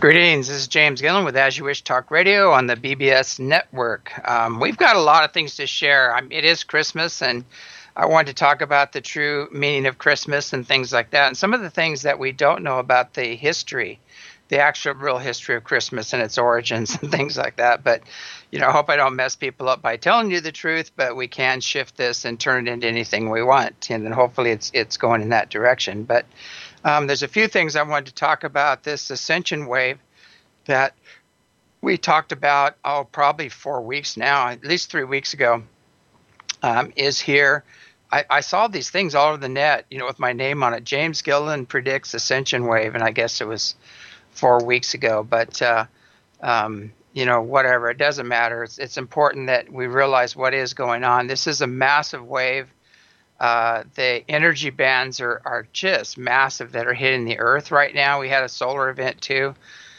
Greetings. This is James Gillen with As You Wish Talk Radio on the BBS network. We've got a lot of things to share. It is Christmas, and I wanted to talk about the true meaning of Christmas and things like that, and some of the things that we don't know about the history, the actual real history of Christmas and its origins and things like that. But, I hope I don't mess people up by telling you the truth, but we can shift this and turn it into anything we want, and then hopefully it's going in that direction. But there's a few things I wanted to talk about. This ascension wave that we talked about, probably 4 weeks now, at least 3 weeks ago, is here. I saw these things all over the net, with my name on it. James Gillen predicts ascension wave, and I guess it was 4 weeks ago. But, whatever, it doesn't matter. It's important that we realize what is going on. This is a massive wave. The energy bands are just massive that are hitting the earth right now. We had a solar event too.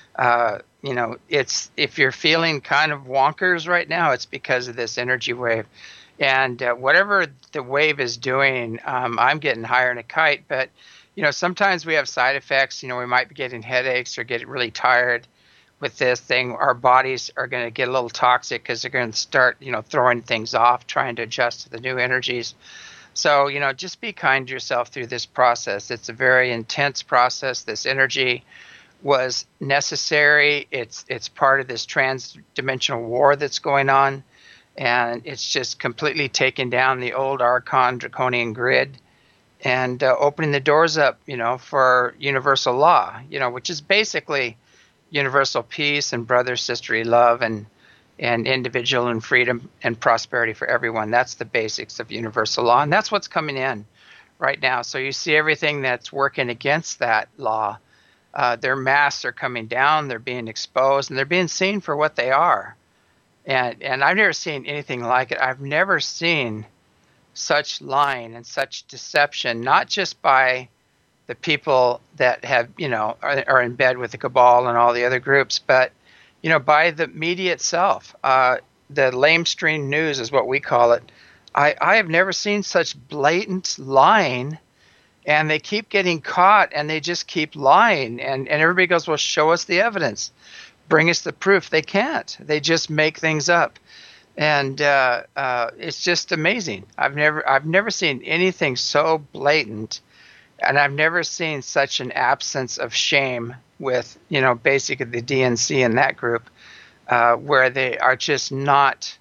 It's, if you're feeling kind of wonkers right now, it's because of this energy wave. And whatever the wave is doing, I'm getting higher than a kite. But, sometimes we have side effects. We might be getting headaches or get really tired with this thing. Our bodies are going to get a little toxic because they're going to start, throwing things off, trying to adjust to the new energies. So, just be kind to yourself through this process. It's a very intense process. This energy was necessary. It's part of this trans-dimensional war that's going on. And it's just completely taken down the old Archon draconian grid and opening the doors up, for universal law, which is basically universal peace and brother, sisterly love and individual and freedom and prosperity for everyone. That's the basics of universal law. And that's what's coming in right now. So you see everything that's working against that law. Their masks are coming down. They're being exposed and they're being seen for what they are. And I've never seen anything like it. I've never seen such lying and such deception, not just by the people that have, are in bed with the cabal and all the other groups, but by the media itself. The lamestream news is what we call it. I have never seen such blatant lying, and they keep getting caught, and they just keep lying. And everybody goes, well, show us the evidence. Bring us the proof. They can't. They just make things up. And it's just amazing. I've never seen anything so blatant, and I've never seen such an absence of shame with, basically the DNC and that group, where they are just not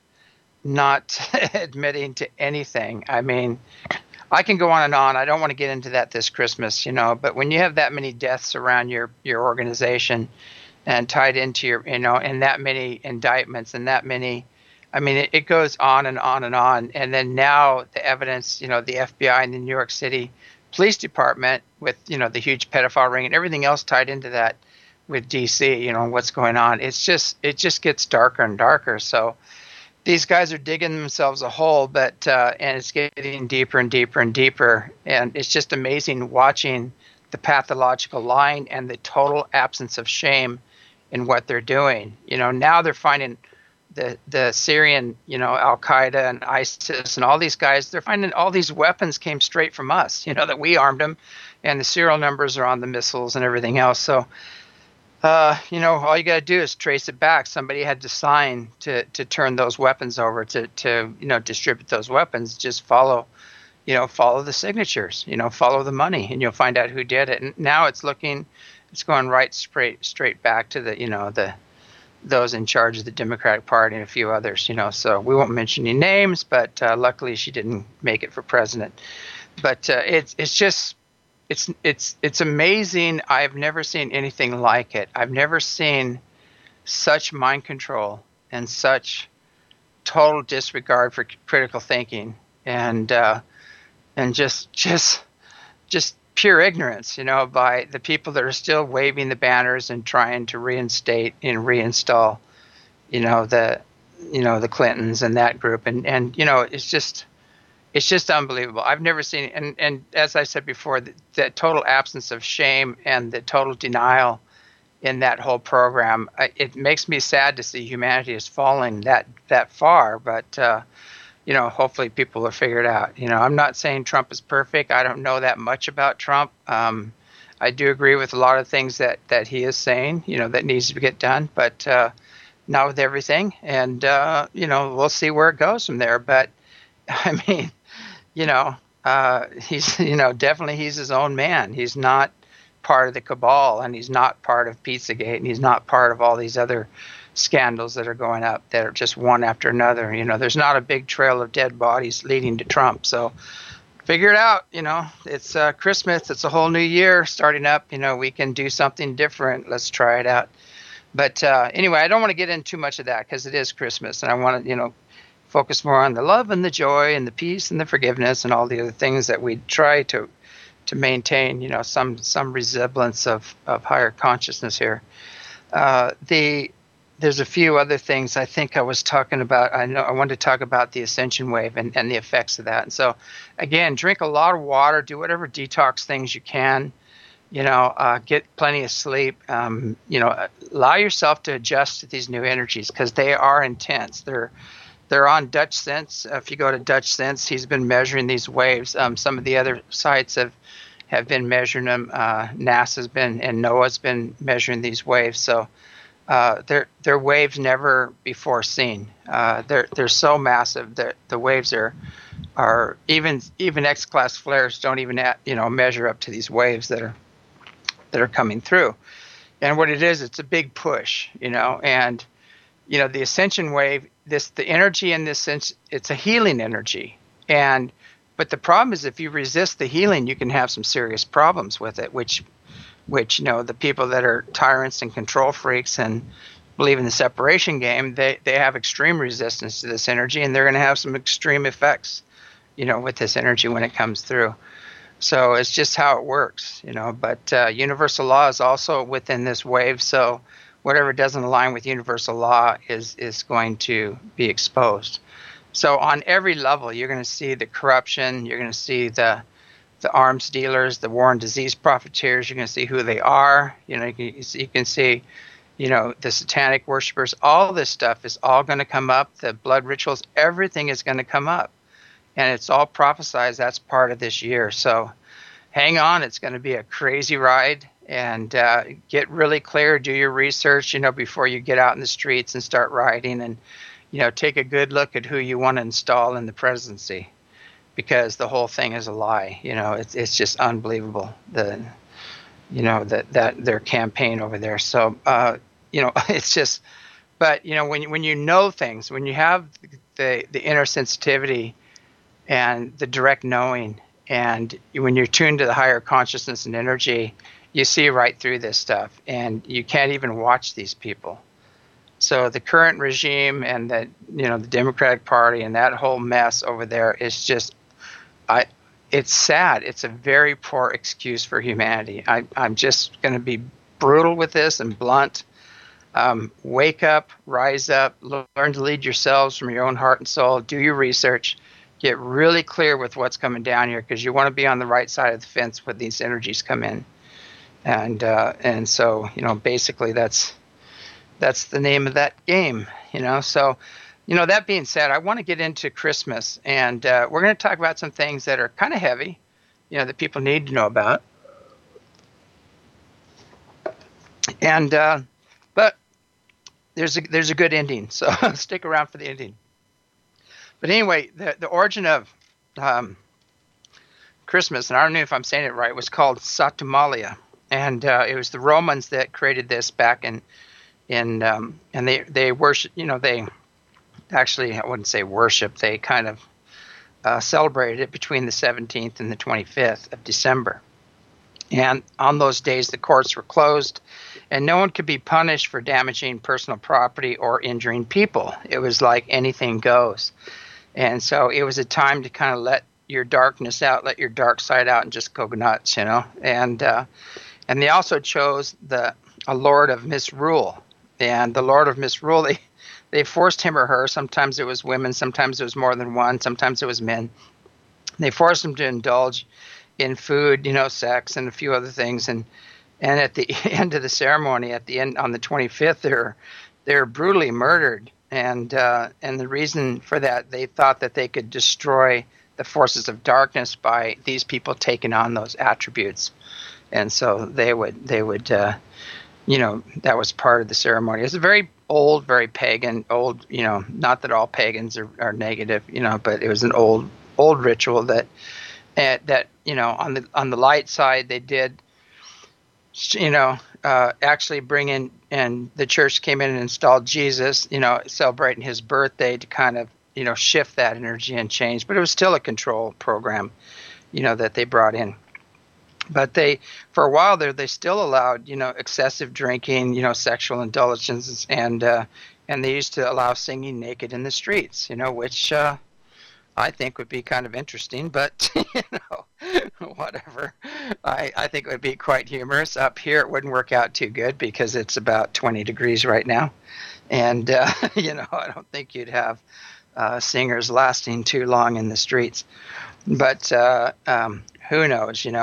admitting to anything. I mean, I can go on and on. I don't want to get into that this Christmas, but when you have that many deaths around your organization and tied into your, and that many indictments and that many, it goes on and on and on. And then now the evidence, the FBI and the New York City Police Department with, the huge pedophile ring and everything else tied into that with DC, what's going on. It just gets darker and darker. So these guys are digging themselves a hole, but and it's getting deeper and deeper and deeper. And it's just amazing watching the pathological lying and the total absence of shame in what they're doing. Now they're finding the Syrian, Al Qaeda and ISIS and all these guys, they're finding all these weapons came straight from us, that we armed them, and the serial numbers are on the missiles and everything else. So, all you got to do is trace it back. Somebody had to sign to turn those weapons over to distribute those weapons. Just follow the signatures, follow the money, and you'll find out who did it. And now it's going right straight back to those in charge of the Democratic Party and a few others, so we won't mention any names, but luckily she didn't make it for president. But it's amazing. I've never seen anything like it. I've never seen such mind control and such total disregard for critical thinking and just pure ignorance, by the people that are still waving the banners and trying to reinstate and reinstall, the Clintons and that group. And it's just unbelievable. I've never seen, and as I said before, the total absence of shame and the total denial in that whole program. It makes me sad to see humanity is falling that far, but hopefully people will figure it out. I'm not saying Trump is perfect. I don't know that much about Trump. I do agree with a lot of things that he is saying, that needs to get done, but not with everything. And, we'll see where it goes from there. But, I mean, he's, definitely he's his own man. He's not part of the cabal, and he's not part of Pizzagate, and he's not part of all these other scandals that are going up that are just one after another. There's not a big trail of dead bodies leading to Trump. So figure it out. It's Christmas. It's a whole new year starting up. We can do something different. Let's try it out. But anyway, I don't want to get into too much of that because it is Christmas, and I want to, focus more on the love and the joy and the peace and the forgiveness and all the other things that we try to maintain, some resemblance of higher consciousness here. There's a few other things I think I was talking about. I wanted to talk about the ascension wave and the effects of that. And so, again, drink a lot of water, do whatever detox things you can, get plenty of sleep, allow yourself to adjust to these new energies because they are intense. They're on Dutch Sense. If you go to Dutch Sense, he's been measuring these waves. Some of the other sites have been measuring them. NASA's been and NOAA's been measuring these waves. So they're waves never before seen. They're so massive that the waves are even X-class flares don't even measure up to these waves that are coming through. And what it is, it's a big push, and the ascension wave, the energy in this sense, it's a healing energy. But the problem is if you resist the healing, you can have some serious problems with it, which the people that are tyrants and control freaks and believe in the separation game, they have extreme resistance to this energy, and they're going to have some extreme effects, with this energy when it comes through. So it's just how it works, but universal law is also within this wave. So whatever doesn't align with universal law is going to be exposed. So on every level, you're going to see the corruption. You're going to see the arms dealers, the war and disease profiteers. You're going to see who they are. You can see, the satanic worshipers. All this stuff is all going to come up. The blood rituals, everything is going to come up. And it's all prophesized. That's part of this year. So hang on. It's going to be a crazy ride. And get really clear, do your research, before you get out in the streets and start riding, and, take a good look at who you want to install in the presidency, because the whole thing is a lie. It's just unbelievable, that their campaign over there. So, it's just, but, when you know things, when you have the inner sensitivity and the direct knowing, and when you're tuned to the higher consciousness and energy, you see right through this stuff, and you can't even watch these people. So the current regime and the Democratic Party and that whole mess over there is just, it's sad. It's a very poor excuse for humanity. I'm just going to be brutal with this and blunt. Wake up, rise up, learn to lead yourselves from your own heart and soul. Do your research. Get really clear with what's coming down here, because you want to be on the right side of the fence when these energies come in. And so, basically that's the name of that game, So, that being said, I want to get into Christmas, and we're going to talk about some things that are kind of heavy, that people need to know about. And but there's a good ending, so stick around for the ending. But anyway, the origin of Christmas, and I don't know if I'm saying it right, was called Saturnalia. And it was the Romans that created this back and they worship, they actually, I wouldn't say worship, they kind of celebrated it between the 17th and the 25th of December. And on those days, the courts were closed, and no one could be punished for damaging personal property or injuring people. It was like anything goes. And so it was a time to kind of let your darkness out, let your dark side out, and just go nuts, And they also chose a lord of misrule. And the lord of misrule, they forced him or her. Sometimes it was women, sometimes it was more than one, sometimes it was men. They forced them to indulge in food, sex, and a few other things. And at the end of the ceremony, at the end on the 25th, they were brutally murdered. And the reason for that, they thought that they could destroy the forces of darkness by these people taking on those attributes. and so they would that was part of the ceremony. It's a very old, very pagan, old, not that all pagans are negative, but it was an old ritual that on the light side they did, actually bring in, and the church came in and installed Jesus, celebrating his birthday to kind of, shift that energy and change. But it was still a control program, that they brought in. But for a while there, they still allowed, excessive drinking, sexual indulgences, and they used to allow singing naked in the streets, which I think would be kind of interesting, but whatever. I think it would be quite humorous. Up here, it wouldn't work out too good because it's about 20 degrees right now, and I don't think you'd have singers lasting too long in the streets. But who knows? In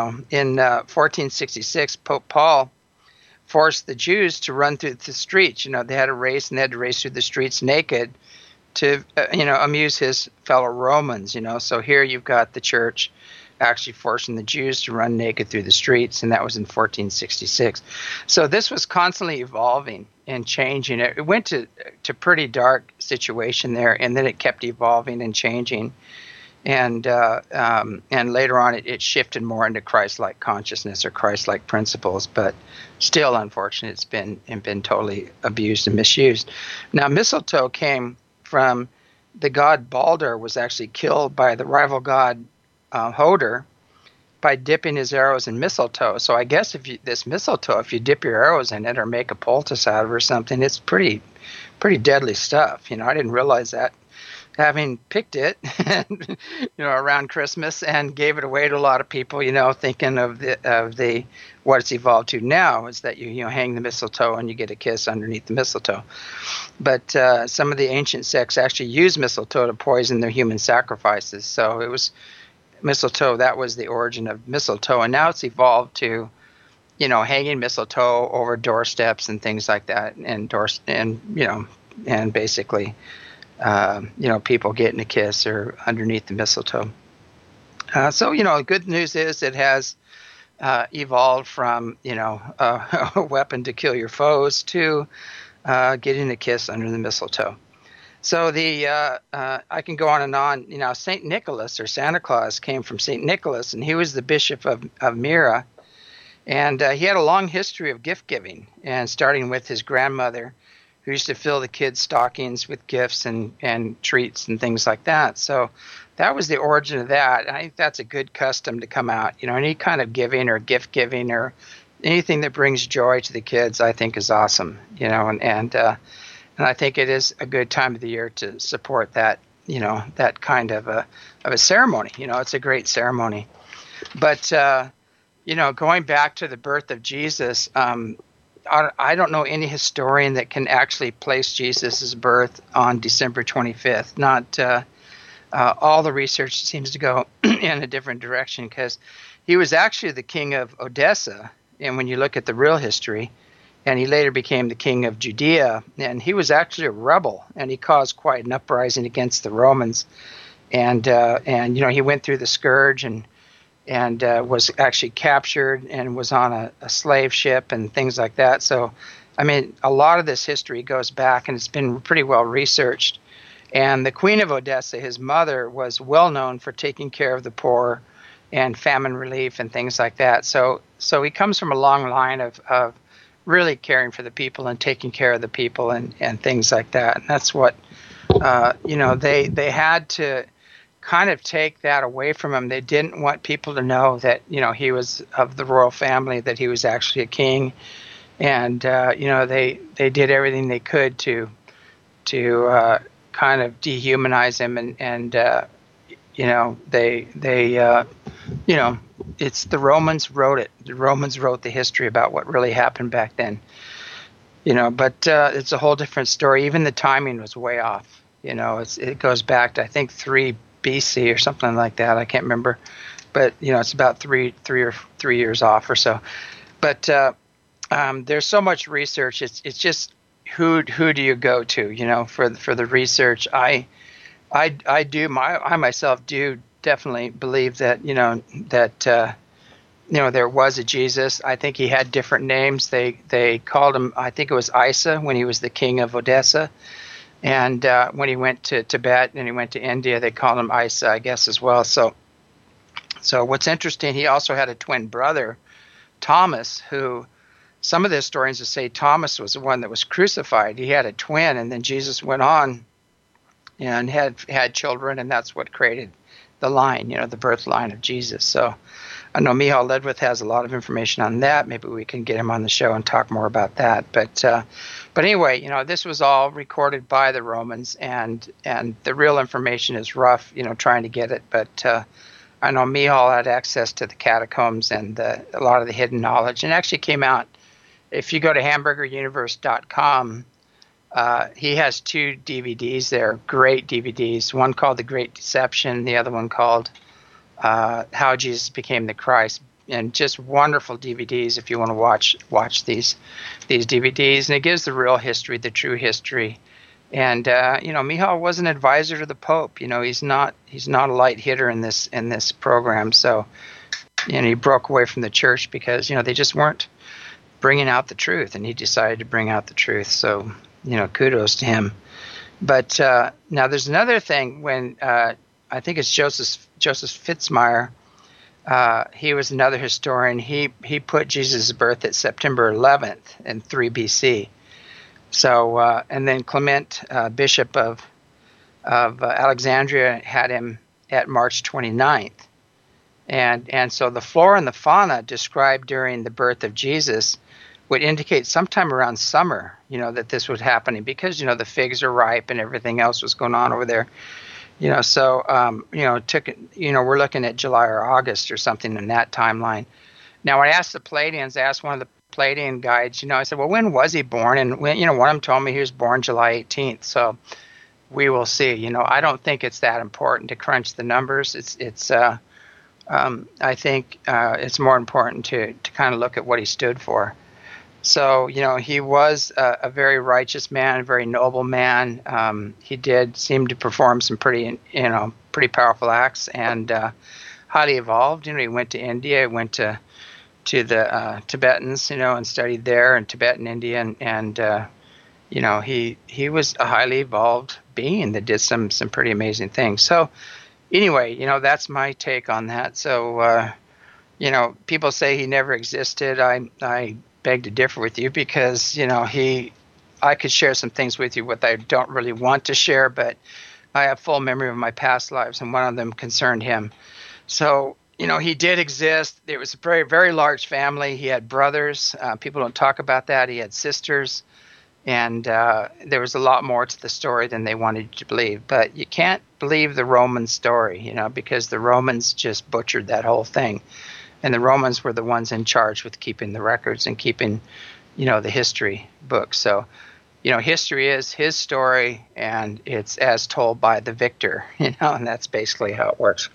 1466, Pope Paul forced the Jews to run through the streets. They had a race, and they had to race through the streets naked to amuse his fellow Romans. So here you've got the church actually forcing the Jews to run naked through the streets, and that was in 1466. So this was constantly evolving and changing. It went to pretty dark situation there, and then it kept evolving and changing. And later on, it shifted more into Christ-like consciousness or Christ-like principles, but still, unfortunately, it's been totally abused and misused. Now, mistletoe came from the god Balder, was actually killed by the rival god Hoder by dipping his arrows in mistletoe. So I guess if you dip your arrows in it or make a poultice out of it or something, it's pretty deadly stuff. I didn't realize that, having picked it around Christmas and gave it away to a lot of people, thinking of the what it's evolved to now is that you hang the mistletoe and you get a kiss underneath the mistletoe. But some of the ancient sects actually used mistletoe to poison their human sacrifices. So it was mistletoe, that was the origin of mistletoe, and now it's evolved to hanging mistletoe over doorsteps and things like that, and basically people getting a kiss or underneath the mistletoe. So good news is it has evolved from a weapon to kill your foes to getting a kiss under the mistletoe. So I can go on and on. Saint Nicholas, or Santa Claus, came from Saint Nicholas, and he was the bishop of Myra, and he had a long history of gift giving, and starting with his grandmother, who used to fill the kids' stockings with gifts and treats and things like that. So that was the origin of that. And I think that's a good custom to come out. Any kind of giving or gift giving or anything that brings joy to the kids, I think is awesome. And I think it is a good time of the year to support that. That kind of a ceremony. It's a great ceremony. But going back to the birth of Jesus. I don't know any historian that can actually place Jesus' birth on December 25th. Not all the research seems to go in a different direction, because he was actually the king of Odessa, and when you look at the real history, and he later became the king of Judea, and he was actually a rebel, and he caused quite an uprising against the Romans, and he went through the scourge and was actually captured and was on a slave ship and things like that. So, a lot of this history goes back, and it's been pretty well researched. And the Queen of Odessa, his mother, was well known for taking care of the poor and famine relief and things like that. So he comes from a long line of really caring for the people and taking care of the people and things like that. And that's what, they had to kind of take that away from him. They didn't want people to know that, he was of the royal family, that he was actually a king. And, they did everything they could to kind of dehumanize him. It's the Romans wrote it. The Romans wrote the history about what really happened back then. But it's a whole different story. Even the timing was way off. It goes back to, I think, 3 BC or something like that. I can't remember, but it's about three years off or so. But there's so much research. It's just who do you go to? For the research. I myself do definitely believe that there was a Jesus. I think he had different names. They called him, I think it was Isa when he was the king of Odessa. And when he went to Tibet and he went to India, they called him Isa, I guess, as well. So what's interesting, he also had a twin brother, Thomas, who some of the historians would say Thomas was the one that was crucified. He had a twin, and then Jesus went on and had children, and that's what created the line, the birth line of Jesus. So I know Michal Ledwith has a lot of information on that. Maybe we can get him on the show and talk more about that. But anyway, this was all recorded by the Romans, and the real information is rough, trying to get it. But I know Michal had access to the catacombs and a lot of the hidden knowledge, and actually came out. If you go to hamburgeruniverse.com, he has 2 DVDs there, great DVDs. One called The Great Deception, the other one called How Jesus Became the Christ, and just wonderful DVDs if you want to watch these DVDs. And it gives the real history, the true history. And Michal was an advisor to the Pope. He's not a light hitter in this program. So, he broke away from the church because they just weren't bringing out the truth, and he decided to bring out the truth. So, kudos to him. But now there's another thing. When I think it's Joseph Fitzmyer, he was another historian. He put Jesus' birth at September 11th in 3 BC. So and then Clement, Bishop of Alexandria, had him at March 29th. And so the flora and the fauna described during the birth of Jesus would indicate sometime around summer, that this was happening because, the figs are ripe and everything else was going on over there. So, we're looking at July or August or something in that timeline. Now, I asked the Palladians, I asked one of the Palladian guides, I said, well, when was he born? And when, one of them told me he was born July 18th. So we will see. I don't think it's that important to crunch the numbers. I think it's more important to kind of look at what he stood for. So, he was a very righteous man, a very noble man. He did seem to perform some pretty powerful acts, and highly evolved. He went to India, he went to the Tibetans, and studied there in Tibet and India, and he was a highly evolved being that did some pretty amazing things. So anyway, that's my take on that. So, people say he never existed. I beg to differ with you because, I could share some things with you what I don't really want to share, but I have full memory of my past lives, and one of them concerned him. So, he did exist. It was a very, very large family. He had brothers. People don't talk about that. He had sisters. And there was a lot more to the story than they wanted you to believe. But you can't believe the Roman story, because the Romans just butchered that whole thing. And the Romans were the ones in charge with keeping the records and keeping, the history books. So, history is his story, and it's as told by the victor, and that's basically how it works.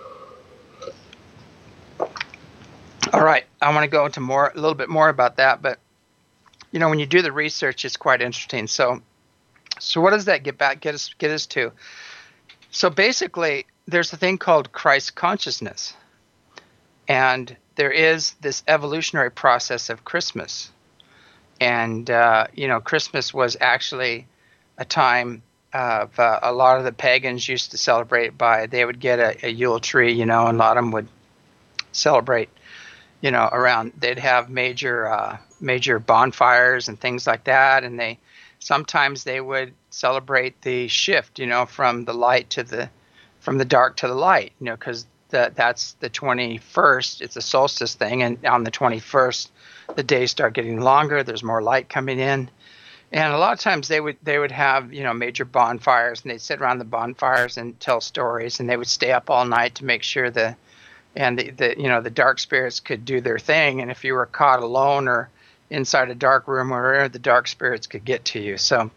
All right, I want to go into a little bit more about that, but when you do the research, it's quite interesting. So what does that get us to? So basically, there's a thing called Christ consciousness, and there is this evolutionary process of Christmas. And Christmas was actually a time of a lot of the pagans used to celebrate by. They would get a Yule tree, and a lot of them would celebrate. Around, they'd have major bonfires and things like that, and sometimes they would celebrate the shift, from the light from the dark to the light, because that's the 21st. It's a solstice thing, and on the 21st, the days start getting longer. There's more light coming in, and a lot of times they would have major bonfires, and they'd sit around the bonfires and tell stories, and they would stay up all night to make sure the dark spirits could do their thing. And if you were caught alone or inside a dark room or wherever, the dark spirits could get to you. So,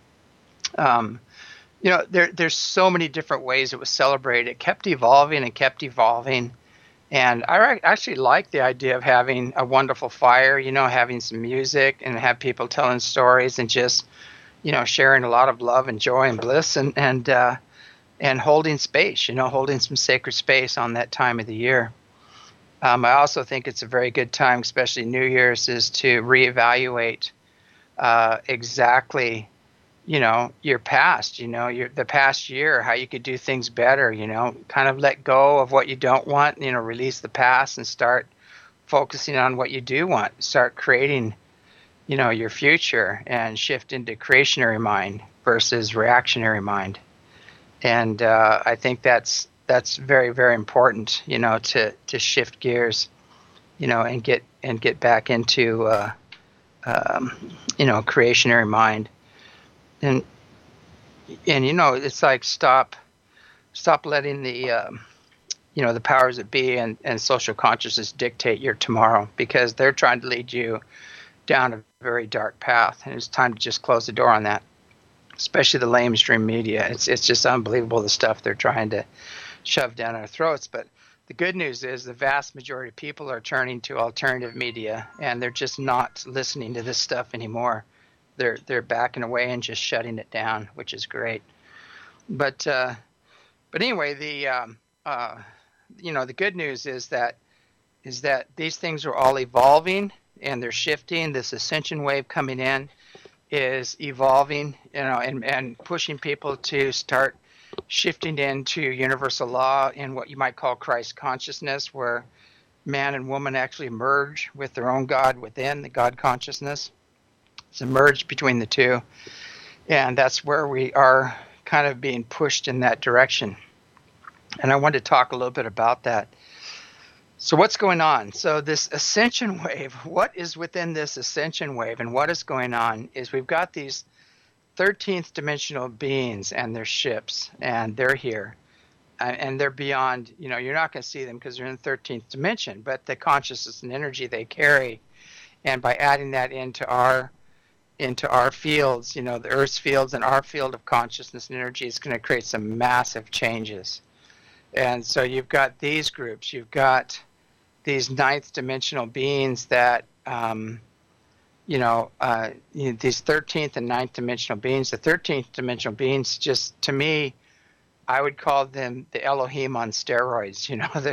there's so many different ways it was celebrated. It kept evolving and kept evolving. And I actually like the idea of having a wonderful fire, having some music and have people telling stories and just, sharing a lot of love and joy and bliss and holding space, holding some sacred space on that time of the year. I also think it's a very good time, especially New Year's, is to reevaluate exactly, your past, the past year, how you could do things better, kind of let go of what you don't want, release the past and start focusing on what you do want. Start creating, your future and shift into creationary mind versus reactionary mind. And I think that's very, very important, to shift gears, and get back into creationary mind. And it's like stop letting the powers that be and social consciousness dictate your tomorrow, because they're trying to lead you down a very dark path, and it's time to just close the door on that. Especially the mainstream media, it's just unbelievable the stuff they're trying to shove down our throats. But the good news is the vast majority of people are turning to alternative media, and they're just not listening to this stuff anymore. They're backing away and just shutting it down, which is great. But anyway, the good news is that these things are all evolving and they're shifting. This ascension wave coming in is evolving, and pushing people to start shifting into universal law in what you might call Christ consciousness, where man and woman actually merge with their own God within the God consciousness. It's a merge between the two, and that's where we are kind of being pushed in that direction. And I want to talk a little bit about that. So what's going on? So this ascension wave, what is within this ascension wave and what is going on is we've got these 13th dimensional beings and their ships, and they're here. And they're beyond, you're not going to see them because they're in the 13th dimension, but the consciousness and energy they carry, and by adding that into our fields, the Earth's fields and our field of consciousness and energy, is going to create some massive changes. And so you've got these groups, you've got these ninth dimensional beings that, these 13th and ninth dimensional beings. The 13th dimensional beings, just to me, I would call them the Elohim on steroids.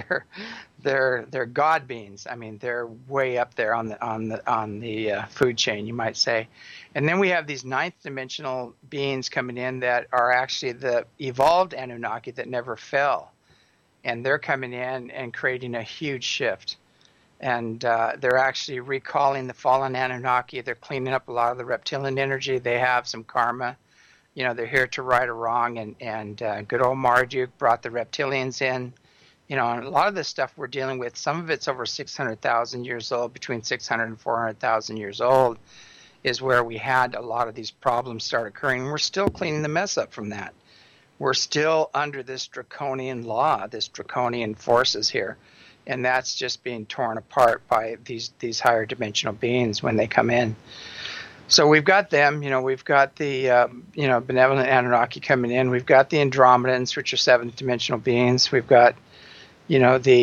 They're God beings. I mean, they're way up there on the food chain, you might say. And then we have these ninth dimensional beings coming in that are actually the evolved Anunnaki that never fell. And they're coming in and creating a huge shift. And they're actually recalling the fallen Anunnaki. They're cleaning up a lot of the reptilian energy. They have some karma. They're here to right a wrong. And good old Marduk brought the reptilians in. And a lot of this stuff we're dealing with, some of it's over 600,000 years old, between 600 and 400,000 years old, is where we had a lot of these problems start occurring. We're still cleaning the mess up from that. We're still under this draconian law, this draconian forces here. And that's just being torn apart by these higher dimensional beings when they come in. So we've got them, we've got the, benevolent Anunnaki coming in. We've got the Andromedans, which are seventh dimensional beings. We've got, the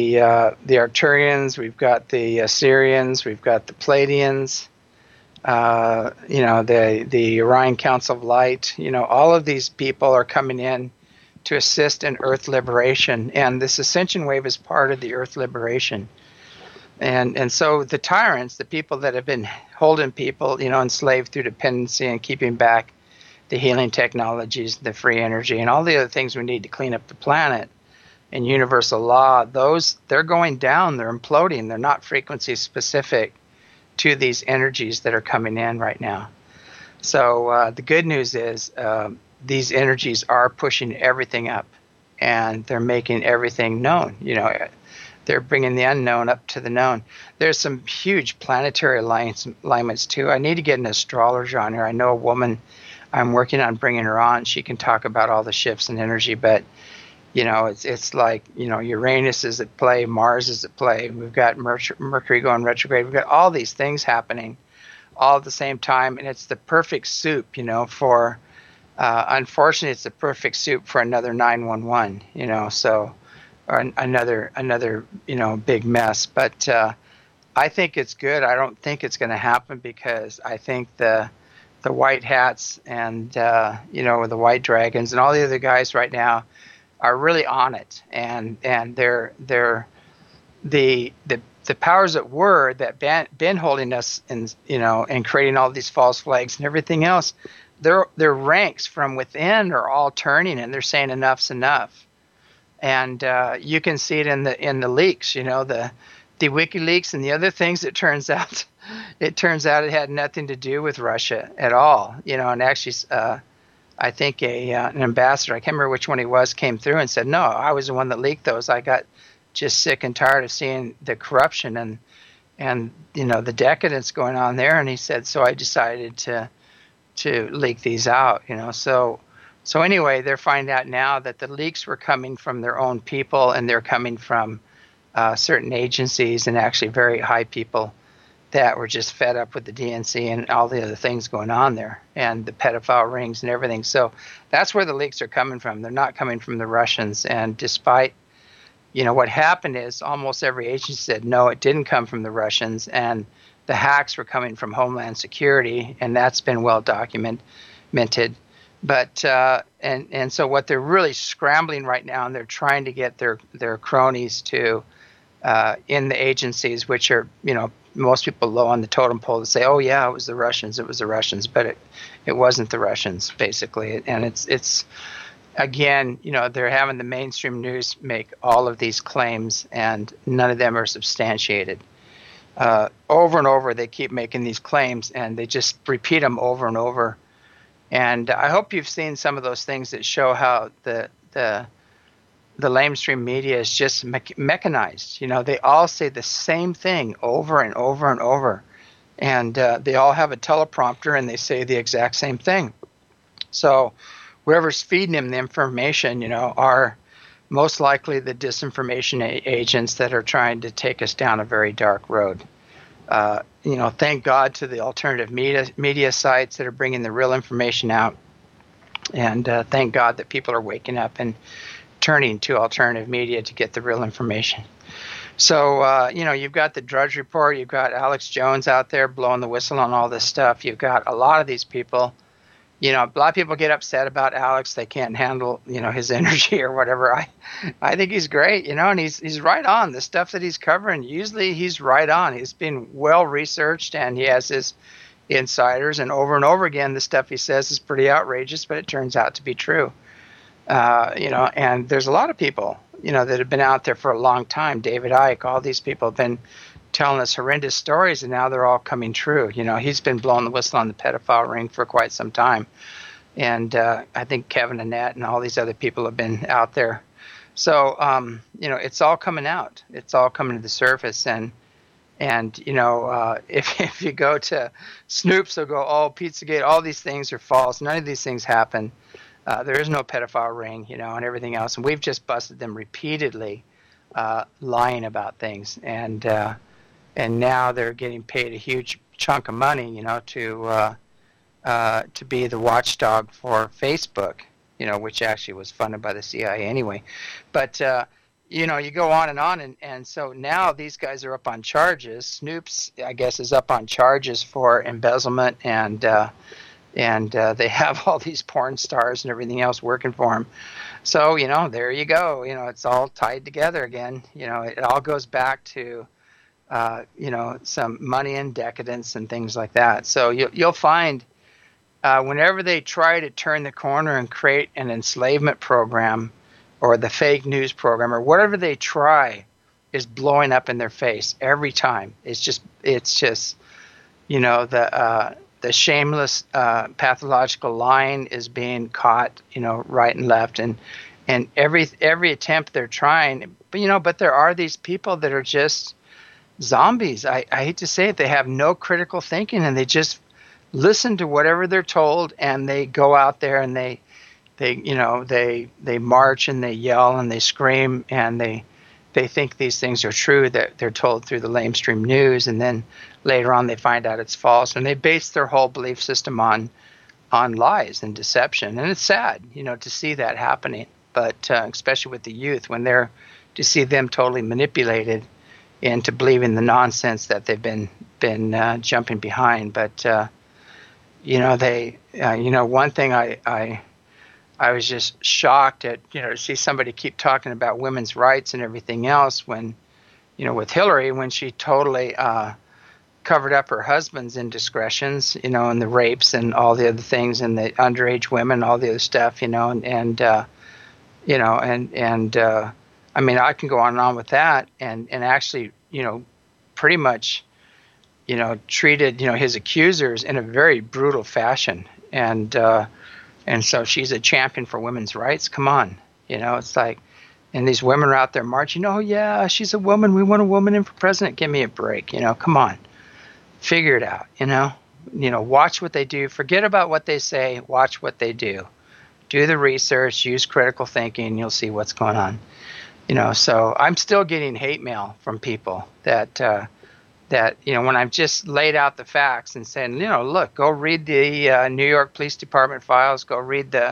Arcturians. We've got the Assyrians. We've got the Pleiadians. The Orion Council of Light, all of these people are coming in to assist in Earth liberation, and this ascension wave is part of the Earth liberation. And so the tyrants, the people that have been holding people, enslaved through dependency and keeping back the healing technologies, the free energy, and all the other things we need to clean up the planet, and universal law, they're going down, they're imploding, they're not frequency specific to these energies that are coming in right now. So the good news is these energies are pushing everything up, and they're making everything known. They're bringing the unknown up to the known. There's some huge planetary alignments too. I need to get an astrologer on here. I know a woman. I'm working on bringing her on. She can talk about all the shifts in energy, but it's like, Uranus is at play, Mars is at play. We've got Mercury going retrograde. We've got all these things happening all at the same time, and it's the perfect soup, for, unfortunately, it's the perfect soup for another 911, or another, big mess. But I think it's good. I don't think it's going to happen, because I think the white hats and, the white dragons and all the other guys right now are really on it, and they're the powers that were that been holding us in, and creating all these false flags and everything else, their ranks from within are all turning, and they're saying enough's enough. And you can see it in the leaks, the WikiLeaks and the other things. It turns out it had nothing to do with Russia at all, and actually I think an ambassador, I can't remember which one he was, came through and said, no, I was the one that leaked those. I got just sick and tired of seeing the corruption and the decadence going on there. And he said, so I decided to leak these out, So anyway, they're finding out now that the leaks were coming from their own people, and they're coming from certain agencies, and actually very high people that were just fed up with the DNC and all the other things going on there, and the pedophile rings and everything. So that's where the leaks are coming from. They're not coming from the Russians. And despite, what happened is almost every agency said, no, it didn't come from the Russians, and the hacks were coming from Homeland Security, and that's been well documented. But and so what they're really scrambling right now, and they're trying to get their cronies to in the agencies, which are most people low on the totem pole, to say, oh yeah, it was the Russians, but it wasn't the Russians basically. And it's again, they're having the mainstream news make all of these claims, and none of them are substantiated. Over and over, they keep making these claims, and they just repeat them over and over. And I hope you've seen some of those things that show how the mainstream media is just mechanized. They all say the same thing over and over and over. And they all have a teleprompter, and they say the exact same thing. So whoever's feeding them the information, are most likely the disinformation agents that are trying to take us down a very dark road. Thank God to the alternative media sites that are bringing the real information out. And thank God that people are waking up and turning to alternative media to get the real information. So, you've got the Drudge Report. You've got Alex Jones out there blowing the whistle on all this stuff. You've got a lot of these people. A lot of people get upset about Alex. They can't handle, his energy or whatever. I think he's great, and he's right on. The stuff that he's covering, usually he's right on. He's been well researched, and he has his insiders. And over again, the stuff he says is pretty outrageous, but it turns out to be true. And there's a lot of people, that have been out there for a long time. David Icke, all these people have been telling us horrendous stories, and now they're all coming true. He's been blowing the whistle on the pedophile ring for quite some time. And I think Kevin Annett and all these other people have been out there. So, it's all coming out. It's all coming to the surface. And if you go to Snoops, they'll go, oh, Pizzagate, all these things are false. None of these things happen. There is no pedophile ring, and everything else. And we've just busted them repeatedly lying about things. And now they're getting paid a huge chunk of money, to be the watchdog for Facebook, which actually was funded by the CIA anyway. But, you go on, and so now these guys are up on charges. Snoops, I guess, is up on charges for embezzlement, and they have all these porn stars and everything else working for them. So, there you go. It's all tied together again. It all goes back to some money and decadence and things like that. So you'll find whenever they try to turn the corner and create an enslavement program or the fake news program or whatever they try is blowing up in their face every time. It's just the shameless pathological lying is being caught, right and left, and every attempt they're trying, but there are these people that are just zombies. I hate to say it. They have no critical thinking, and they just listen to whatever they're told, and they go out there and they march and they yell and they scream, and they think these things are true that they're told through the lamestream news, and then later on they find out it's false, and they base their whole belief system on lies and deception. And it's sad, to see that happening, but especially with the youth, when to see them totally manipulated into believing the nonsense that they've been jumping behind. But one thing I was just shocked at, to see somebody keep talking about women's rights and everything else when with Hillary when she totally covered up her husband's indiscretions, and the rapes and all the other things and the underage women, all the other stuff, I mean, I can go on and on with that, and actually, pretty much, treated, his accusers in a very brutal fashion, and so she's a champion for women's rights. Come on, it's like, and these women are out there marching. Oh yeah, she's a woman. We want a woman in for president. Give me a break. Come on, figure it out. Watch what they do. Forget about what they say. Watch what they do. Do the research. Use critical thinking. You'll see what's going on. So I'm still getting hate mail from people that when I've just laid out the facts and saying, look, go read the New York Police Department files. Go read the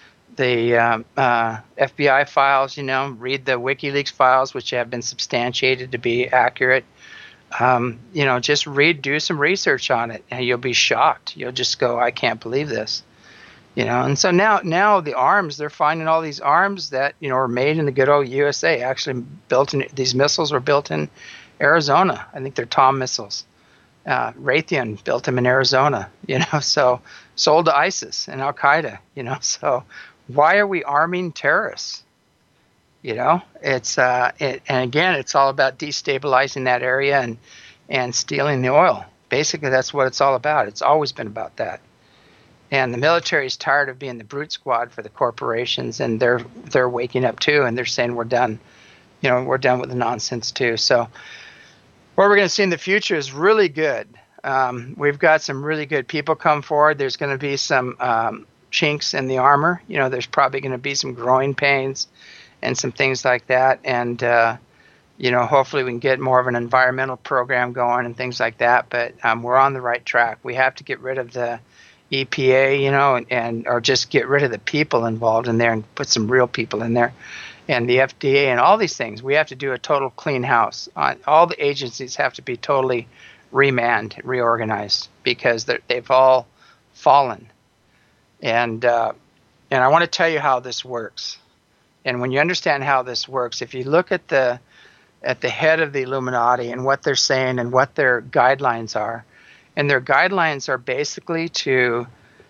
FBI files. Read the WikiLeaks files, which have been substantiated to be accurate. Just do some research on it, and you'll be shocked. You'll just go, I can't believe this. And so now the arms, they're finding all these arms that, are made in the good old USA, actually these missiles were built in Arizona. I think they're Tom missiles. Raytheon built them in Arizona, so sold to ISIS and Al-Qaeda, so why are we arming terrorists? It's, and again, it's all about destabilizing that area and stealing the oil. Basically, that's what it's all about. It's always been about that. And the military is tired of being the brute squad for the corporations, and they're waking up too, and they're saying we're done. We're done with the nonsense too. So what we're going to see in the future is really good. We've got some really good people come forward. There's going to be some chinks in the armor. There's probably going to be some growing pains and some things like that. And hopefully we can get more of an environmental program going and things like that. But we're on the right track. We have to get rid of the EPA, or just get rid of the people involved in there and put some real people in there, and the FDA and all these things. We have to do a total clean house. All the agencies have to be totally reorganized, because they've all fallen. And I want to tell you how this works. And when you understand how this works, if you look at the head of the Illuminati and what they're saying and what their guidelines are, and their guidelines are basically to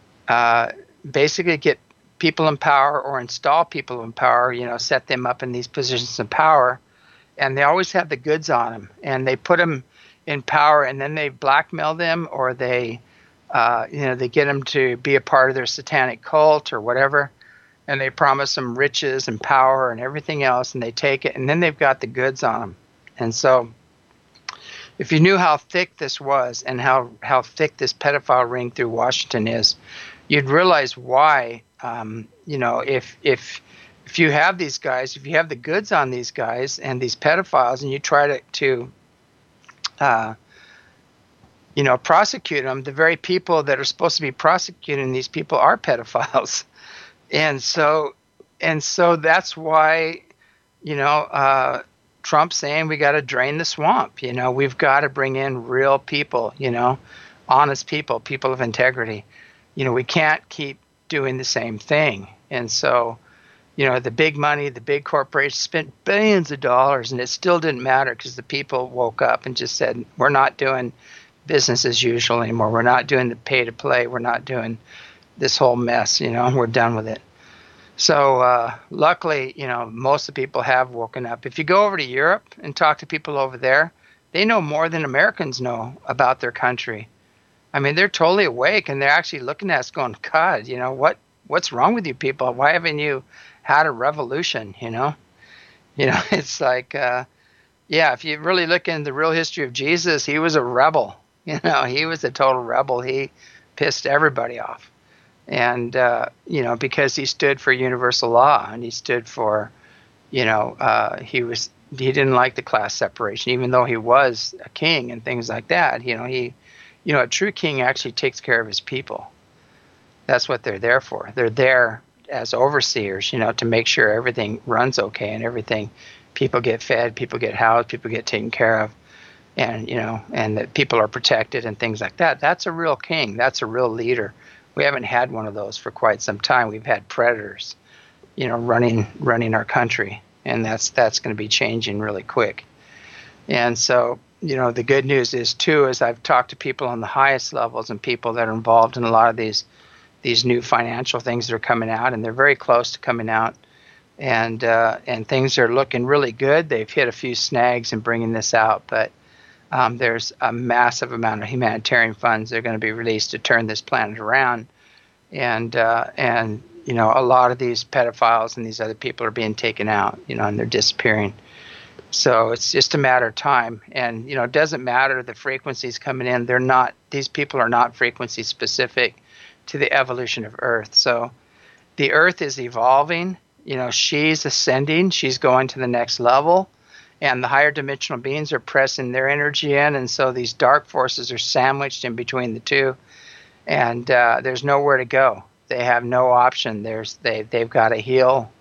get people in power or install people in power, set them up in these positions of power. And they always have the goods on them. And they put them in power, and then they blackmail them, or they get them to be a part of their satanic cult or whatever. And they promise them riches and power and everything else, and they take it, and then they've got the goods on them. And so if you knew how thick this was and how thick this pedophile ring through Washington is, you'd realize why, if you have these guys, if you have the goods on these guys and these pedophiles, and you try to prosecute them, the very people that are supposed to be prosecuting these people are pedophiles. And so that's why, Trump's saying we got to drain the swamp. We've got to bring in real people, honest people, people of integrity. We can't keep doing the same thing. And so, the big money, the big corporations spent billions of dollars, and it still didn't matter, because the people woke up and just said, we're not doing business as usual anymore. We're not doing the pay to play. We're not doing this whole mess, and we're done with it. So luckily, most of the people have woken up. If you go over to Europe and talk to people over there, they know more than Americans know about their country. I mean, they're totally awake, and they're actually looking at us going, God, what's wrong with you people? Why haven't you had a revolution? It's like, if you really look into the real history of Jesus, he was a rebel. He was a total rebel. He pissed everybody off. And, because he stood for universal law, and he stood for, he didn't like the class separation, even though he was a king and things like that. A true king actually takes care of his people. That's what they're there for. They're there as overseers, to make sure everything runs okay, and everything, people get fed, people get housed, people get taken care of, and, and that people are protected and things like that. That's a real king. That's a real leader. We haven't had one of those for quite some time. We've had predators, running our country, and that's going to be changing really quick. And so, the good news is too, is I've talked to people on the highest levels and people that are involved in a lot of these new financial things that are coming out, and they're very close to coming out, and things are looking really good. They've hit a few snags in bringing this out, but there's a massive amount of humanitarian funds that are going to be released to turn this planet around, and a lot of these pedophiles and these other people are being taken out, and they're disappearing. So it's just a matter of time. And, it doesn't matter the frequencies coming in. These people are not frequency specific to the evolution of Earth. So the Earth is evolving. She's ascending. She's going to the next level. And the higher dimensional beings are pressing their energy in. And so these dark forces are sandwiched in between the two. And there's nowhere to go. They have no option. They've got to heal,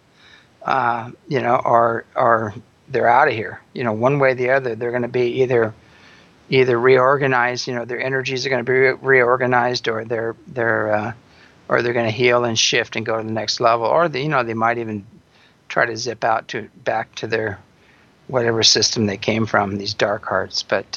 or they're out of here. One way or the other, they're going to be either reorganized. Their energies are going to be reorganized, or they're going to heal and shift and go to the next level, or they might even try to zip out back to their whatever system they came from. These dark hearts, but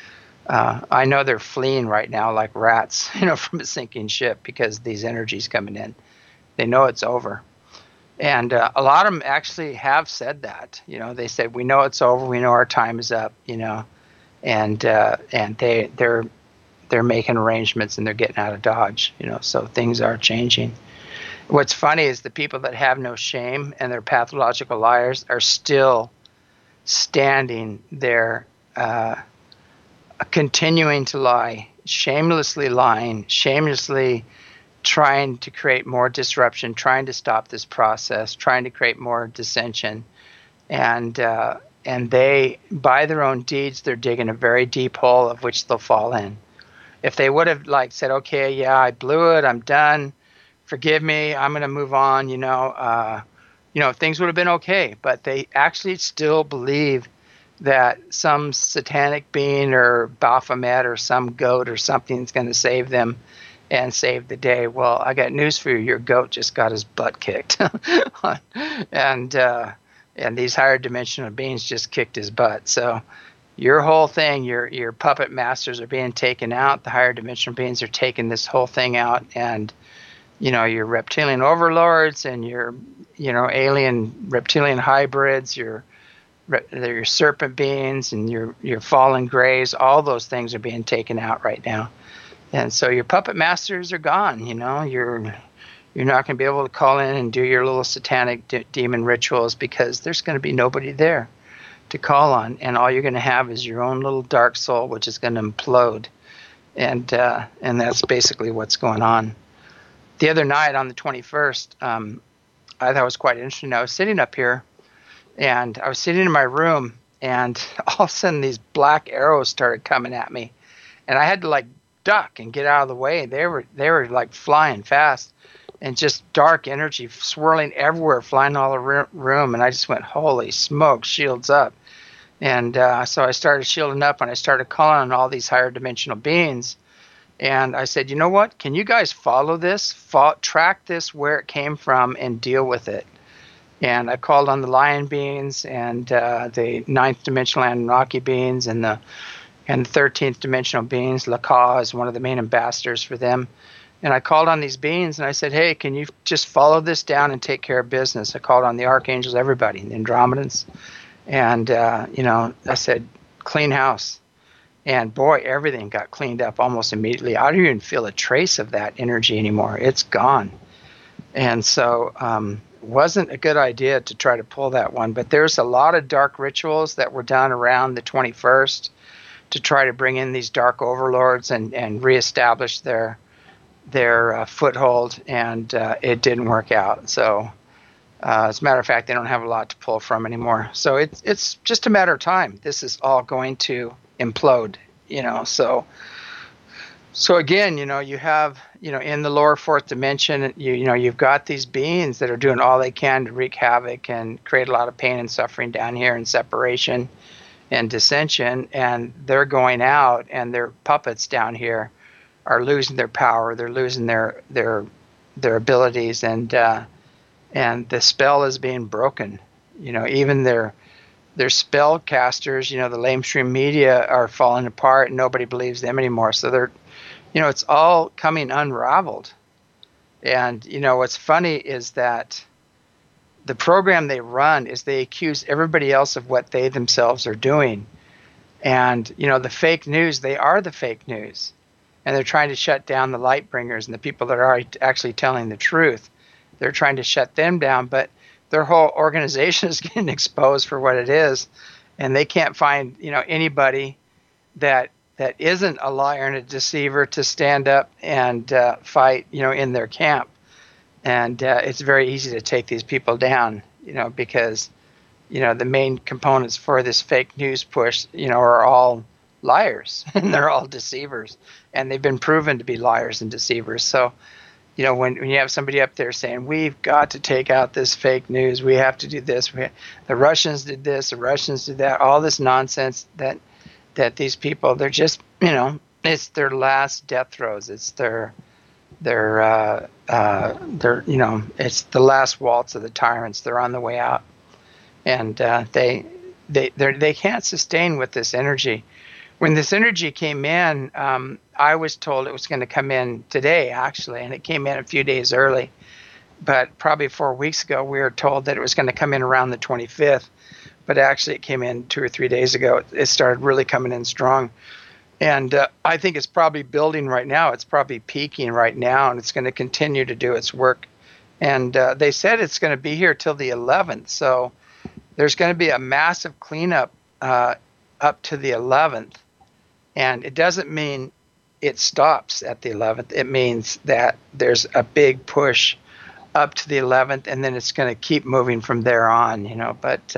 I know they're fleeing right now like rats, from a sinking ship because these energies coming in. They know it's over. And a lot of them actually have said that. They said, we know it's over. We know our time is up. And they're making arrangements and they're getting out of Dodge. So things are changing. What's funny is the people that have no shame and they're pathological liars are still standing there, continuing to lie, shamelessly lying, shamelessly trying to create more disruption, trying to stop this process, trying to create more dissension. And they, by their own deeds, they're digging a very deep hole of which they'll fall in. If they would have said, okay, yeah, I blew it, I'm done, forgive me, I'm going to move on, things would have been okay. But they actually still believe that some satanic being or Baphomet or some goat or something is going to save them and save the day. Well, I got news for you. Your goat just got his butt kicked. and these higher dimensional beings just kicked his butt. So your whole thing, your puppet masters are being taken out. The higher dimensional beings are taking this whole thing out. And, your reptilian overlords and your, alien reptilian hybrids, your serpent beings and your fallen grays, all those things are being taken out right now. And so your puppet masters are gone. You're not going to be able to call in and do your little satanic demon rituals because there's going to be nobody there to call on, and all you're going to have is your own little dark soul, which is going to implode. And that's basically what's going on. The other night on the 21st, I thought it was quite interesting. I was sitting up here, and I was sitting in my room, and all of a sudden these black arrows started coming at me, and I had to duck and get out of the way. They were flying fast, and just dark energy swirling everywhere, flying all the room. And I just went, holy smoke, shields up. And so I started shielding up, and I started calling on all these higher dimensional beings. And I said, you know what? Can you guys follow this, track this where it came from, and deal with it? And I called on the lion beings and the 9th dimensional Anunnaki beings and the 13th dimensional beings. Laka is one of the main ambassadors for them. And I called on these beings and I said, hey, can you just follow this down and take care of business? I called on the archangels, everybody, the Andromedans. And, I said, clean house. And boy, everything got cleaned up almost immediately. I don't even feel a trace of that energy anymore. It's gone. And so wasn't a good idea to try to pull that one. But there's a lot of dark rituals that were done around the 21st to try to bring in these dark overlords and reestablish their foothold, and it didn't work out. So as a matter of fact, they don't have a lot to pull from anymore. So it's just a matter of time. This is all going to implode, So again, you have, in the lower fourth dimension, you've got these beings that are doing all they can to wreak havoc and create a lot of pain and suffering down here and separation and dissension, and they're going out, and their puppets down here are losing their power. They're losing their abilities, and the spell is being broken. Even their they're spell casters. The lamestream media are falling apart, and nobody believes them anymore. So it's all coming unraveled. And what's funny is that the program they run is they accuse everybody else of what they themselves are doing. And the fake news, they are the fake news, and they're trying to shut down the light bringers and the people that are actually telling the truth. They're trying to shut them down, but their whole organization is getting exposed for what it is, and they can't find anybody that isn't a liar and a deceiver to stand up and fight in their camp. And it's very easy to take these people down, because the main components for this fake news push are all liars and they're all deceivers, and they've been proven to be liars and deceivers. So when you have somebody up there saying, we've got to take out this fake news, we have to do this, the Russians did this, the Russians did that, all this nonsense that these people, they're just, it's their last death throes. It's their it's the last waltz of the tyrants. They're on the way out, and they can't sustain with this energy. When this energy came in, I was told it was going to come in today, actually, and it came in a few days early. But probably 4 weeks ago, we were told that it was going to come in around the 25th. But actually, it came in 2 or 3 days ago. It started really coming in strong. And I think it's probably building right now. It's probably peaking right now, and it's going to continue to do its work. And they said it's going to be here till the 11th. So there's going to be a massive cleanup up to the 11th. And it doesn't mean it stops at the 11th. It means that there's a big push up to the 11th, and then it's going to keep moving from there on, But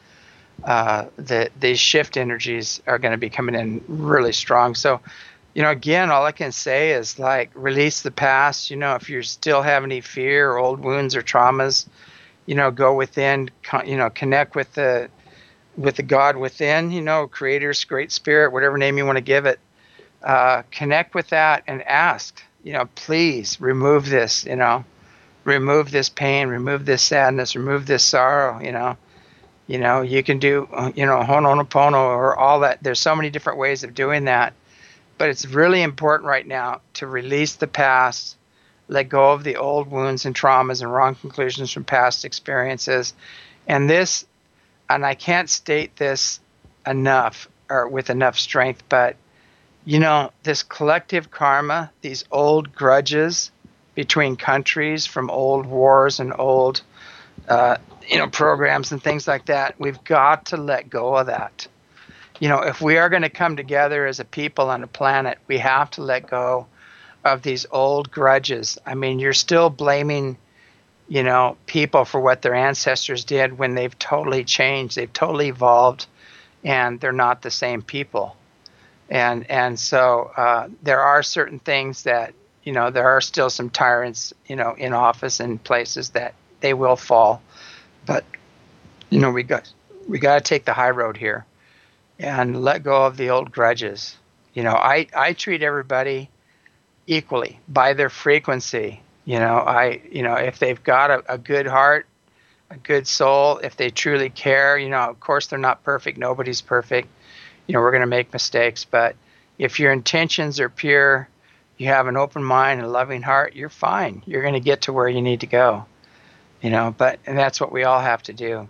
the shift energies are going to be coming in really strong. So, again, all I can say is release the past. If you still have any fear or old wounds or traumas, go within, connect with the God within, creator's great spirit, whatever name you want to give it. Connect with that and ask, please remove this, remove this pain, remove this sadness, remove this sorrow, you can do, Ho'oponopono or all that. There's so many different ways of doing that. But it's really important right now to release the past, let go of the old wounds and traumas and wrong conclusions from past experiences. And I can't state this enough or with enough strength, but, this collective karma, these old grudges between countries from old wars and old programs and things like that, we've got to let go of that. If we are going to come together as a people on a planet, we have to let go of these old grudges. I mean, you're still blaming, people for what their ancestors did when they've totally changed, they've totally evolved, and they're not the same people. And so there are certain things that, there are still some tyrants, in office and places that they will fall. But, we got to take the high road here and let go of the old grudges. I treat everybody equally by their frequency. If they've got a good heart, a good soul, if they truly care, of course they're not perfect. Nobody's perfect. We're going to make mistakes. But if your intentions are pure, you have an open mind and a loving heart, you're fine. You're going to get to where you need to go. And that's what we all have to do.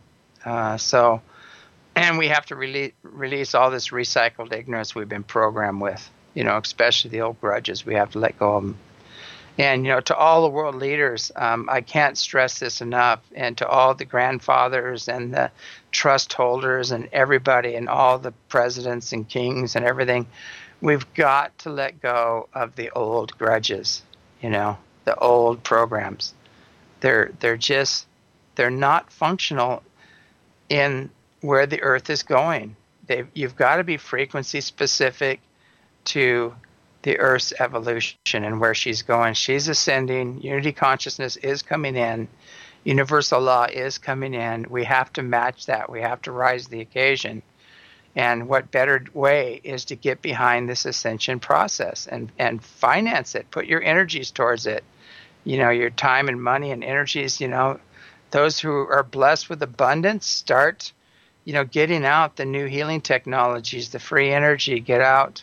And we have to release all this recycled ignorance we've been programmed with, especially the old grudges. We have to let go of them. And, to all the world leaders, I can't stress this enough, and to all the grandfathers and the trust holders and everybody and all the presidents and kings and everything, we've got to let go of the old grudges, the old programs. They're not functional in where the earth is going. You've got to be frequency specific to the earth's evolution and where she's going. She's ascending. Unity consciousness is coming in. Universal law is coming in. We have to match that. We have to rise to the occasion. And what better way is to get behind this ascension process and finance it. Put your energies towards it. Your time and money and energies, those who are blessed with abundance, start, getting out the new healing technologies, the free energy, get out,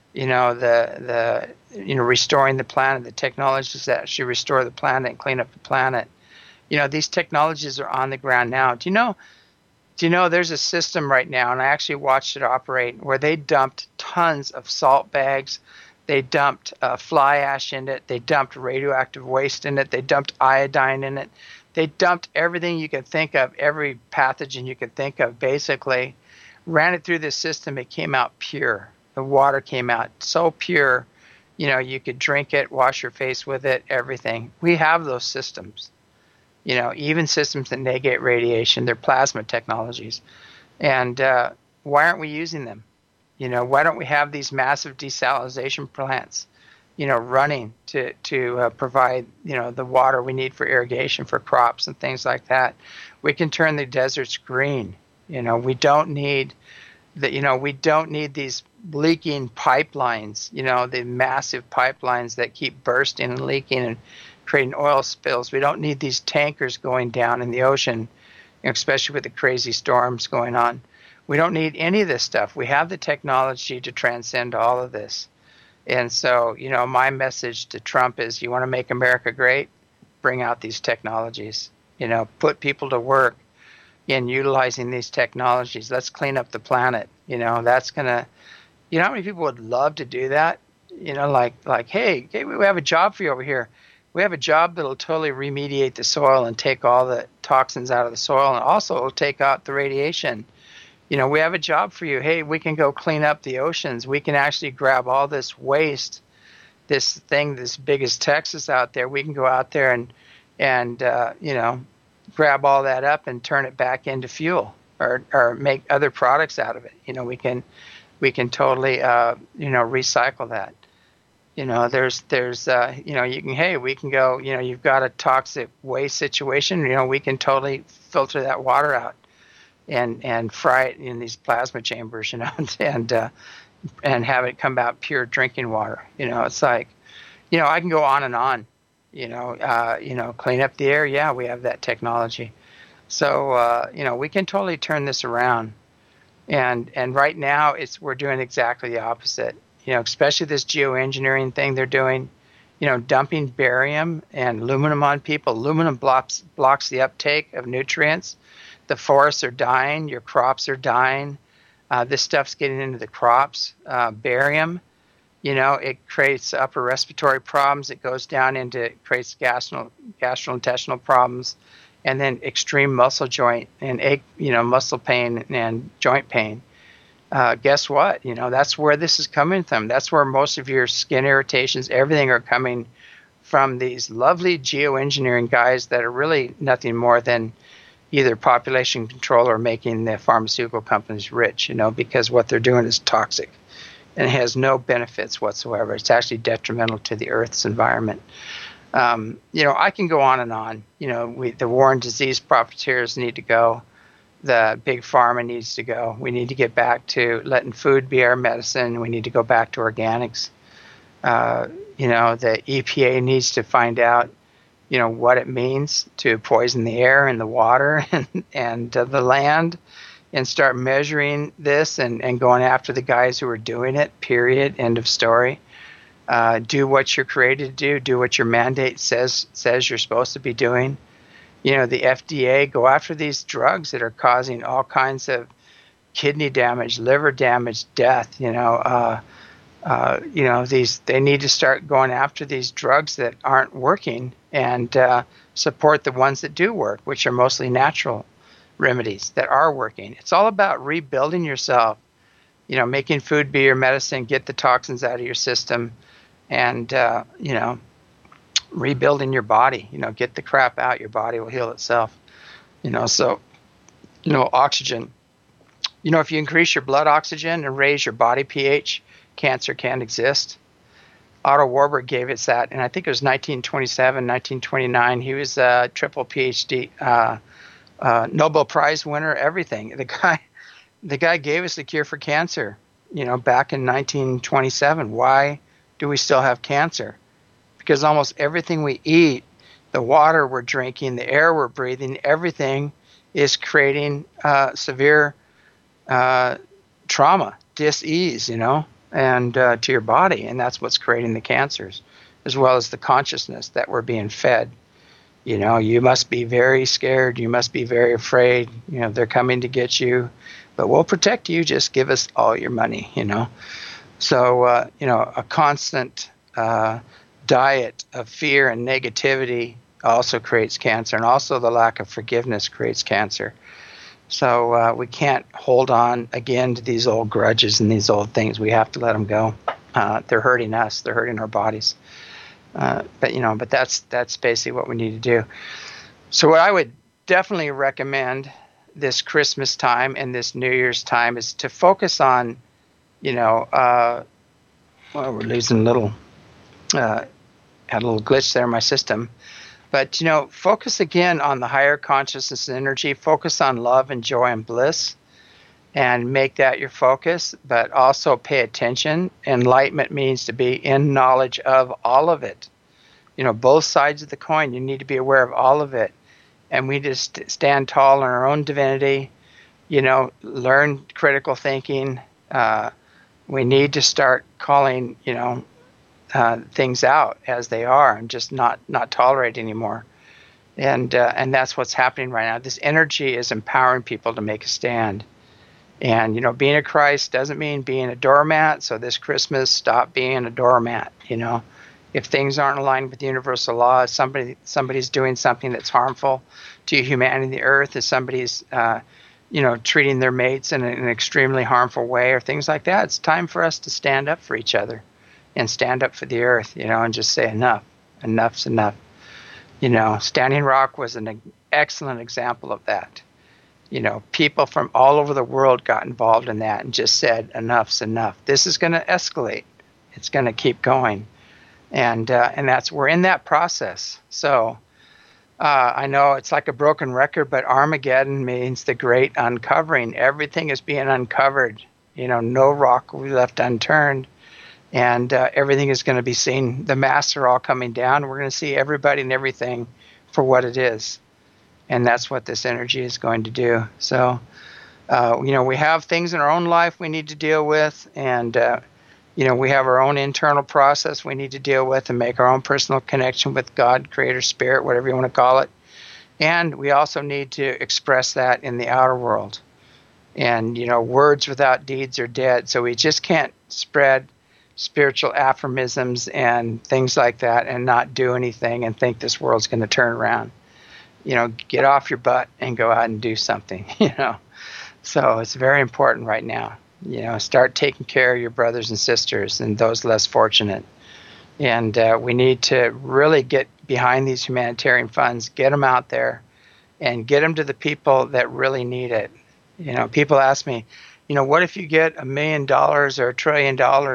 restoring the planet, the technologies that actually restore the planet and clean up the planet. These technologies are on the ground now. Do you know there's a system right now, and I actually watched it operate, where they dumped tons of salt bags, they dumped fly ash in it, they dumped radioactive waste in it, they dumped iodine in it, they dumped everything you can think of, every pathogen you can think of, basically, ran it through this system. It came out pure. The water came out so pure, you could drink it, wash your face with it, everything. We have those systems. Even systems that negate radiation, they're plasma technologies. And why aren't we using them? Why don't we have these massive desalination plants, running to provide, the water we need for irrigation for crops and things like that? We can turn the deserts green. We don't need we don't need these leaking pipelines, the massive pipelines that keep bursting and leaking and creating oil spills. We don't need these tankers going down in the ocean, especially with the crazy storms going on. We don't need any of this stuff. We have the technology to transcend all of this. And so, my message to Trump is, you want to make America great? Bring out these technologies. Put people to work in utilizing these technologies. Let's clean up the planet. That's going to, how many people would love to do that? Like, hey, we have a job for you over here. We have a job that'll totally remediate the soil and take all the toxins out of the soil, and also it'll take out the radiation. We have a job for you. Hey, we can go clean up the oceans. We can actually grab all this waste, this thing this big as Texas out there. We can go out there and grab all that up and turn it back into fuel or make other products out of it. We can totally recycle that. We can go, you've got a toxic waste situation, we can totally filter that water out and fry it in these plasma chambers, and have it come out pure drinking water. It's like, I can go on and on, clean up the air. Yeah, we have that technology. So, we can totally turn this around. And right now we're doing exactly the opposite. Especially this geoengineering thing they're doing, dumping barium and aluminum on people. Aluminum blocks the uptake of nutrients. The forests are dying. Your crops are dying. This stuff's getting into the crops. Barium, it creates upper respiratory problems. It goes down creates gastrointestinal problems, and then extreme muscle joint and muscle pain and joint pain. Guess what? That's where this is coming from. That's where most of your skin irritations, everything, are coming from these lovely geoengineering guys that are really nothing more than either population control or making the pharmaceutical companies rich, because what they're doing is toxic and it has no benefits whatsoever. It's actually detrimental to the Earth's environment. I can go on and on. The war and disease profiteers need to go. The big pharma needs to go. We need to get back to letting food be our medicine. We need to go back to organics. The EPA needs to find out, what it means to poison the air and the water and the land, and start measuring this and going after the guys who are doing it, period, end of story. Do what you're created to do. Do what your mandate says you're supposed to be doing. The FDA, go after these drugs that are causing all kinds of kidney damage, liver damage, death. They need to start going after these drugs that aren't working and support the ones that do work, which are mostly natural remedies that are working. It's all about rebuilding yourself, making food be your medicine, get the toxins out of your system, and, rebuilding your body. Get the crap out, your body will heal itself. Oxygen. If you increase your blood oxygen and raise your body pH, cancer can't exist. Otto Warburg gave us that, and I think it was 1927, 1929. He was a triple PhD, Nobel Prize winner, everything. The guy gave us the cure for cancer, back in 1927. Why do we still have cancer? Because almost everything we eat, the water we're drinking, the air we're breathing, everything is creating severe uh, trauma, dis-ease, and to your body. And that's what's creating the cancers, as well as the consciousness that we're being fed. You must be very scared. You must be very afraid. They're coming to get you, but we'll protect you. Just give us all your money, So, a constant diet of fear and negativity also creates cancer, and also the lack of forgiveness creates cancer. So we can't hold on again to these old grudges and these old things. We have to let them go. They're hurting us. They're hurting our bodies. But that's basically what we need to do. So what I would definitely recommend this Christmas time and this New Year's time is to focus on, we're losing a little, had a little glitch there in my system. But, focus again on the higher consciousness and energy. Focus on love and joy and bliss and make that your focus, but also pay attention. Enlightenment means to be in knowledge of all of it. Both sides of the coin, you need to be aware of all of it. And we just stand tall in our own divinity, learn critical thinking. We need to start calling, things out as they are and just not tolerate anymore. And that's what's happening right now. This energy is empowering people to make a stand. And, being a Christ doesn't mean being a doormat. So this Christmas, stop being a doormat. If things aren't aligned with universal law, if somebody's doing something that's harmful to humanity and the earth, if somebody's, treating their mates in an extremely harmful way or things like that, it's time for us to stand up for each other and stand up for the earth, and just say enough. Enough's enough. Standing Rock was an excellent example of that. People from all over the world got involved in that and just said, enough's enough. This is going to escalate. It's going to keep going. And we're in that process. So I know it's like a broken record, but Armageddon means the great uncovering. Everything is being uncovered. No rock will be left unturned. And everything is going to be seen. The masks are all coming down. We're going to see everybody and everything for what it is. And that's what this energy is going to do. So, we have things in our own life we need to deal with. And, we have our own internal process we need to deal with and make our own personal connection with God, Creator, Spirit, whatever you want to call it. And we also need to express that in the outer world. And, words without deeds are dead. So we just can't spread spiritual aphorisms and things like that and not do anything and think this world's going to turn around. Get off your butt and go out and do something, So it's very important right now. Start taking care of your brothers and sisters and those less fortunate. And we need to really get behind these humanitarian funds, get them out there, and get them to the people that really need it. People ask me, what if you get $1 million or $1 trillion,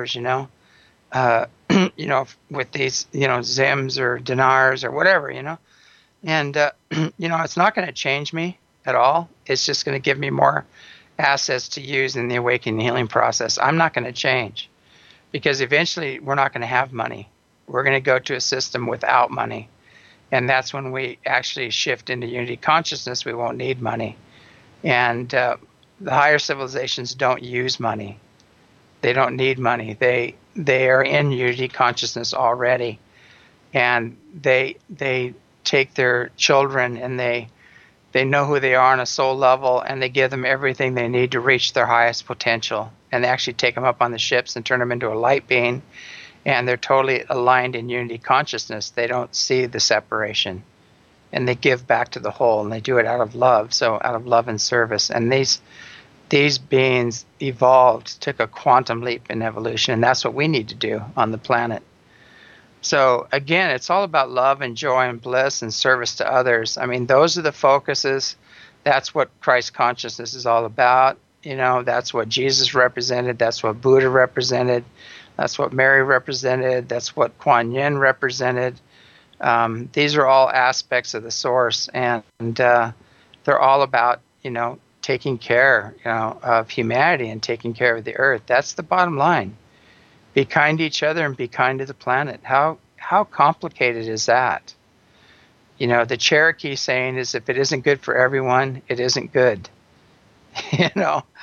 with these, Zims or dinars or whatever, And, it's not going to change me at all. It's just going to give me more assets to use in the awakening healing process. I'm not going to change because eventually we're not going to have money. We're going to go to a system without money. And that's when we actually shift into unity consciousness. We won't need money. And the higher civilizations don't use money. They don't need money. They are in unity consciousness already. And they take their children and they know who they are on a soul level, and they give them everything they need to reach their highest potential. And they actually take them up on the ships and turn them into a light being, and they're totally aligned in unity consciousness. They don't see the separation, and they give back to the whole, and they do it out of love, so out of love and service. And these beings evolved, took a quantum leap in evolution, and that's what we need to do on the planet. So again, it's all about love and joy and bliss and service to others. I mean, those are the focuses. That's what Christ consciousness is all about. That's what Jesus represented. That's what Buddha represented. That's what Mary represented. That's what Kuan Yin represented. These are all aspects of the source, and they're all about, taking care, of humanity and taking care of the earth. That's the bottom line. Be kind to each other and be kind to the planet. How complicated is that? The Cherokee saying is, if it isn't good for everyone, it isn't good.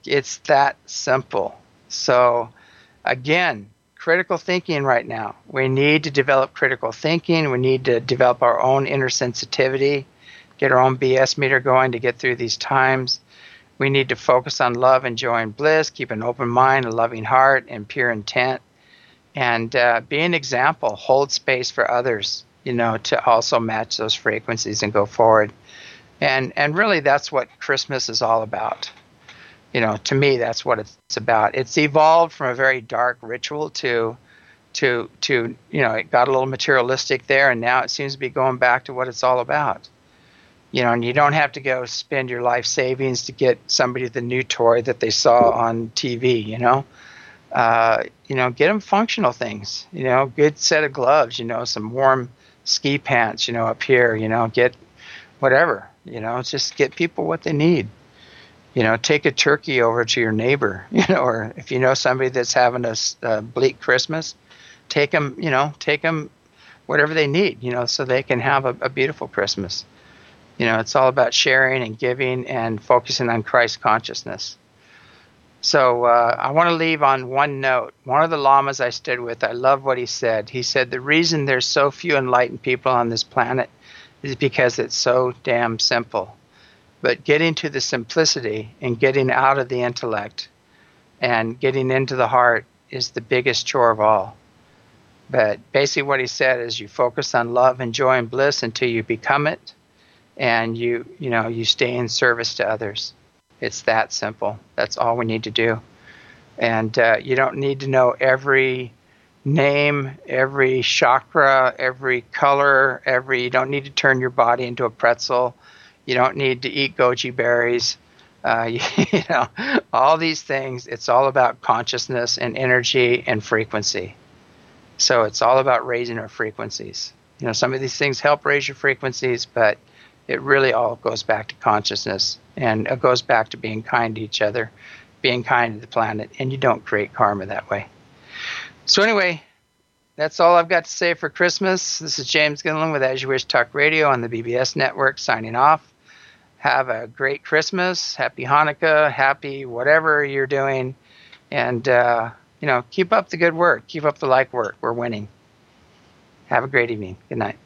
It's that simple. So, again, critical thinking right now. We need to develop critical thinking. We need to develop our own inner sensitivity, get our own BS meter going to get through these times. We need to focus on love and joy and bliss, keep an open mind, a loving heart, and pure intent, and be an example, hold space for others, to also match those frequencies and go forward. And really, that's what Christmas is all about. To me, that's what it's about. It's evolved from a very dark ritual to it got a little materialistic there, and now it seems to be going back to what it's all about. And you don't have to go spend your life savings to get somebody the new toy that they saw on TV, get them functional things, good set of gloves, some warm ski pants, up here, get whatever, just get people what they need. Take a turkey over to your neighbor, or if you know somebody that's having a bleak Christmas, take them whatever they need, so they can have a beautiful Christmas. It's all about sharing and giving and focusing on Christ consciousness. So I want to leave on one note. One of the lamas I stood with, I love what he said. He said, the reason there's so few enlightened people on this planet is because it's so damn simple. But getting to the simplicity and getting out of the intellect and getting into the heart is the biggest chore of all. But basically what he said is you focus on love and joy and bliss until you become it. And you stay in service to others. It's that simple. That's all we need to do. And you don't need to know every name, every chakra, every color, you don't need to turn your body into a pretzel. You don't need to eat goji berries. All these things, it's all about consciousness and energy and frequency. So it's all about raising our frequencies. Some of these things help raise your frequencies, but it really all goes back to consciousness, and it goes back to being kind to each other, being kind to the planet, and you don't create karma that way. So anyway, that's all I've got to say for Christmas. This is James Gilliland with As You Wish Talk Radio on the BBS Network, signing off. Have a great Christmas, happy Hanukkah, happy whatever you're doing, and keep up the good work, keep up the like work. We're winning. Have a great evening. Good night.